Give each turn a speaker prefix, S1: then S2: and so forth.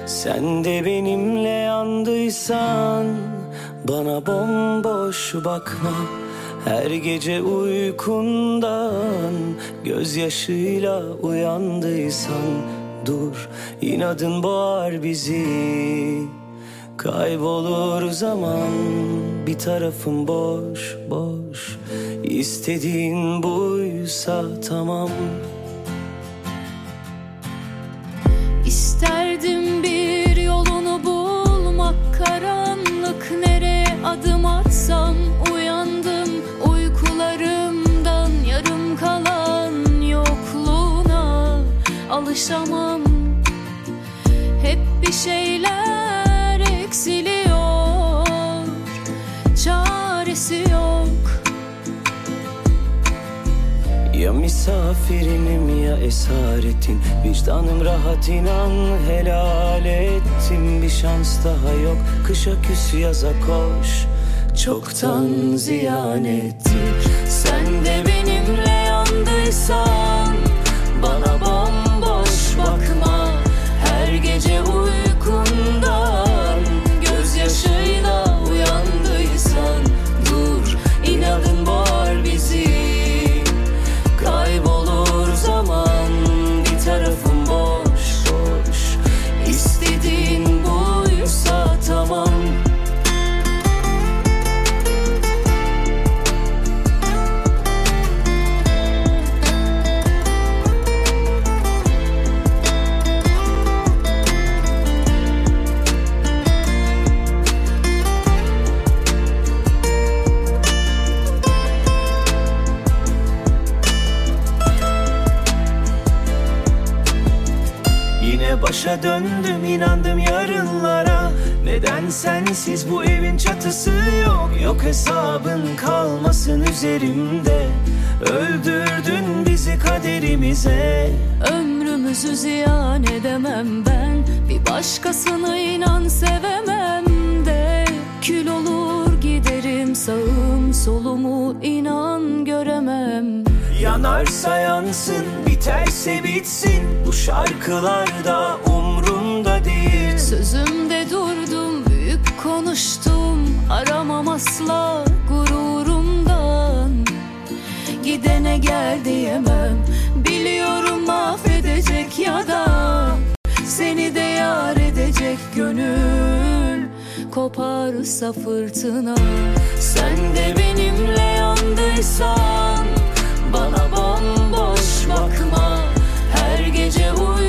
S1: Sen de benimle yandıysan bana bomboş bakma. Her gece uykundan gözyaşıyla uyandıysan dur, inadın boğar bizi. Kaybolur zaman, bir tarafım boş boş. İstediğin buysa tamam.
S2: İsterdim bir yolunu bulmak, karanlık nereye adım atsam. Uyandım uykularımdan, yarım kalan yokluğuna alışamam. Hep bir şeyler eksiliyor, çaresi yok.
S1: Ya misafirinim ya esaretin, vicdanım rahat inan helal ettim. Bir şans daha yok, kışa küs yaza koş, çoktan ziyan ettim. Sen de benimle yandıysan bana bomboş bakma. Her gece uykundan gözyaşıyla uyandıysan dur, inadın boğar bizi. Kaybolur zaman, bir tarafım boş boş. İstediğin buysa tamam. Yine başa döndüm, inandım yarınlara. Neden sensiz bu evin çatısı yok? Yok hesabın kalmasın üzerimde. Öldürdün bizi kaderimize.
S2: Ömrümüzü ziyan edemem ben, bir başkasına inan sevemem de. Kül olur giderim, sağım solumu inan göremem.
S1: Yanarsa yansın, biterse bitsin, bu şarkılar da umrumda değil.
S2: Sözümde durdum, büyük konuştum, aramam asla gururumdan. Gidene gel diyemem, biliyorum mahvedecek ya da seni de yar edecek gönül koparsa fırtına.
S1: Sen de benimle yandıysan bana bomboş bakma. Her gece